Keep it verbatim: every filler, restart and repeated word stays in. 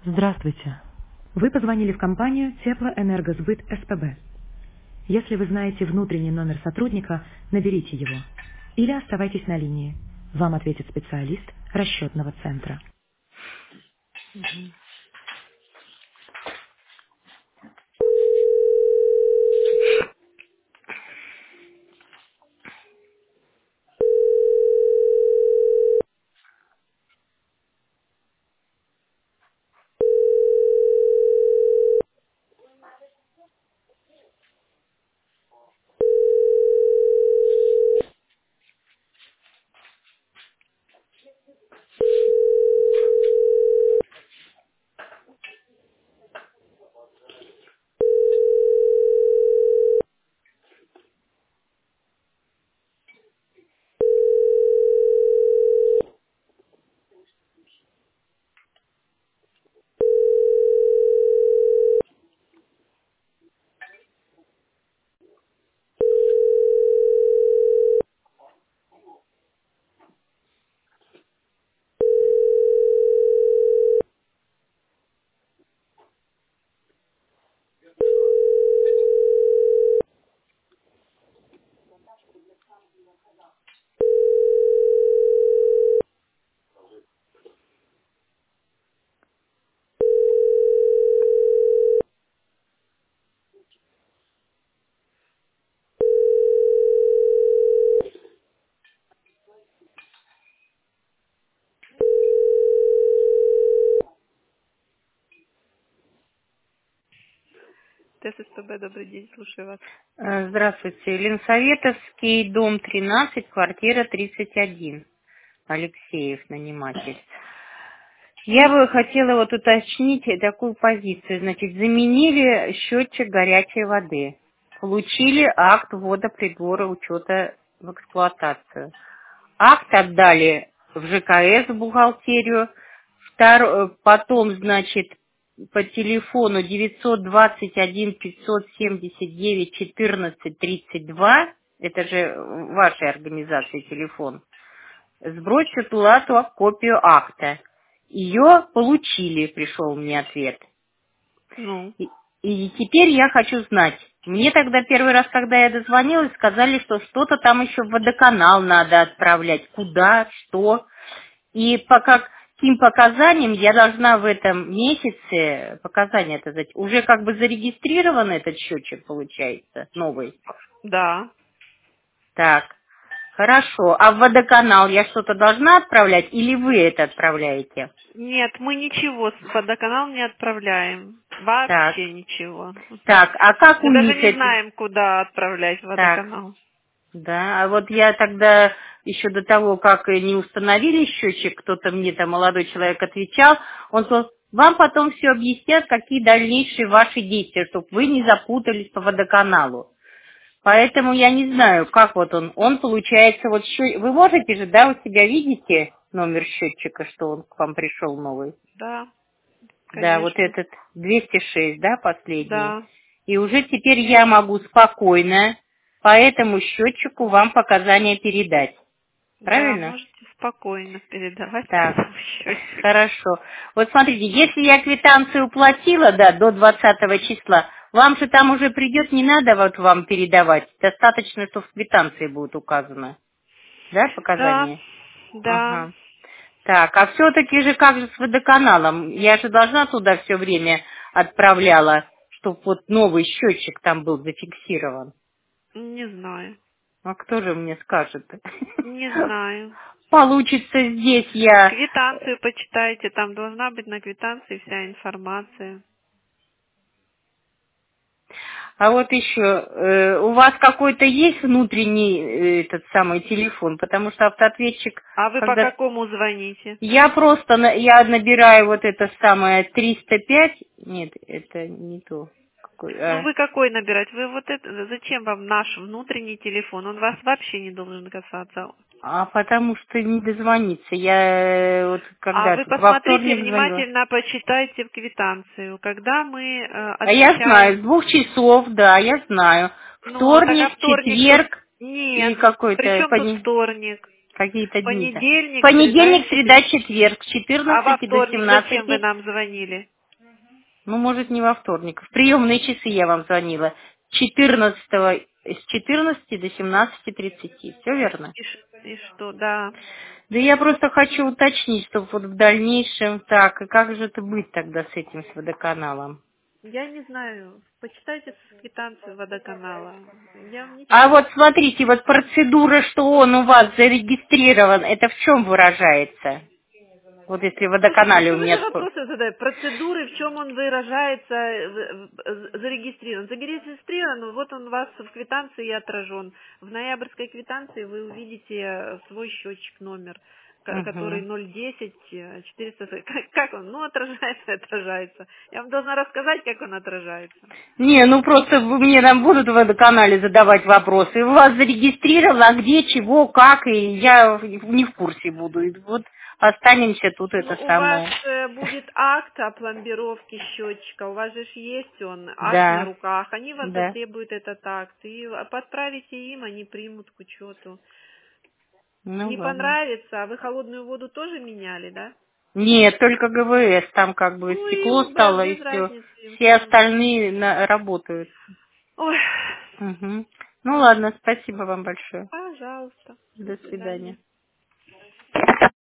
Здравствуйте. Вы позвонили в компанию Теплоэнергосбыт СПБ. Если вы знаете внутренний номер сотрудника, наберите его. Или оставайтесь на линии. Вам ответит специалист расчетного центра. ТССПБ, добрый день, слушаю вас. Э, Здравствуйте. Ленсоветовский, дом тринадцать, квартира тридцать один. Алексеев, наниматель. Я бы хотела вот уточнить такую позицию. Значит, заменили счетчик горячей воды. Получили акт ввода прибора учета в эксплуатацию. Акт отдали в ЖКС, в бухгалтерию. Втор- Потом, значит, по телефону девятьсот двадцать один пятьсот семьдесят девять четырнадцать тридцать два, это же вашей организации телефон, сбросьте тулату копию акта. Ее получили, пришел мне ответ. Ну, И, и теперь я хочу знать. Мне тогда первый раз, когда я дозвонилась, сказали, что что-то там еще в водоканал надо отправлять. Куда, что. И по каким показаниям я должна в этом месяце, показания это дать, уже как бы зарегистрирован этот счетчик, получается, новый. да. Так, хорошо. А в водоканал я что-то должна отправлять или вы это отправляете? Нет, мы ничего с водоканал не отправляем. Так, Вообще ничего. так, а как Мы у даже них не это? знаем, куда отправлять Так, водоканал. да, а вот я тогда еще до того, как и не установили счетчик, кто-то мне там, молодой человек, отвечал, он сказал, вам потом все объяснят, какие дальнейшие ваши действия, чтобы вы не запутались по водоканалу. Поэтому я не знаю, как вот он, он получается, вот счет... вы можете же, да, у себя видите номер счетчика, что он к вам пришел новый? Да, Да, вот конечно. этот двести шесть, да, последний. Да, И уже теперь я могу спокойно по этому счетчику вам показания передать. да, Правильно? можете спокойно передавать по Так, этому счетчику. хорошо. Вот смотрите, если я квитанцию уплатила, да, до двадцатого числа, вам же там уже придет, не надо вот вам передавать. Достаточно, что в квитанции будет указано. Да, Да, показания? да. Ага. Так, а все-таки же как же с водоканалом? Я же должна туда все время отправляла, чтобы вот новый счетчик там был зафиксирован. Не знаю. А кто же мне скажет? Не знаю. Получится здесь я... Квитанцию почитайте, там должна быть на квитанции вся информация. А вот еще, э, у вас какой-то есть внутренний э, этот самый телефон? Потому что автоответчик, А вы по когда... какому звоните? Я просто, на- я набираю вот это самое триста пять... Нет, это не то. Какой, Ну а. вы какой набирать? Вы вот это, зачем вам наш внутренний телефон? Он вас вообще не должен касаться. А потому что не дозвониться. Я э, вот А когда вы тут во посмотрите вторник звонила. внимательно, почитайте в квитанцию. Когда мы э, А я знаю, отвечаем, с двух часов, да, я знаю. ну, так а Вторник, вторник тут четверг нет. и какой-то Причем тут пони- вторник? какие-то дни-то. Понедельник, среда и Понедельник, среда, четверг. четверг, с А во четырнадцати до вторник зачем вы семнадцати. нам звонили? Ну, может, не во вторник. В приемные часы я вам звонила. четырнадцатого с четырнадцати до семнадцати тридцати. Все верно? И, ш- и что, да. Да я просто хочу уточнить, чтобы вот в дальнейшем так, и как же это быть тогда с этим, с водоканалом? Я не знаю. Почитайте квитанцию водоканала. Я вам А ничего. вот смотрите, вот процедура, что он у вас зарегистрирован, это в чем выражается? Вот если в Слушайте, водоканале что у вы за меня... спор- вопросы задаете? Процедуры, в чем он выражается, э, в- в- зарегистрирован? Зарегистрирован, ну, вот он у вас в квитанции отражен. В ноябрьской квитанции вы увидите э, свой счетчик номер, ко- который Мгм. ноль десять четыреста. Как, как он? Ну, отражается, отражается. Я вам должна рассказать, как он отражается. Не, ну просто вы мне там будут в водоканале задавать вопросы. У вас зарегистрировано, а где, чего, как, и я не в курсе буду. И вот останемся тут Ну, это у вас самое. э, будет акт о пломбировке счетчика, у вас же ж есть он, акт на Да, руках, они вас да. затребуют этот акт, и подправите им, они примут к учету. Ну Не ладно. понравится, а вы холодную воду тоже меняли, да? Нет, только ГВС, там как бы Ну стекло и б- стало и без все. разницы им Все все равно. остальные на- работают. Ой, Мгм. Ну ладно, спасибо вам большое. пожалуйста, до До свидания. свидания.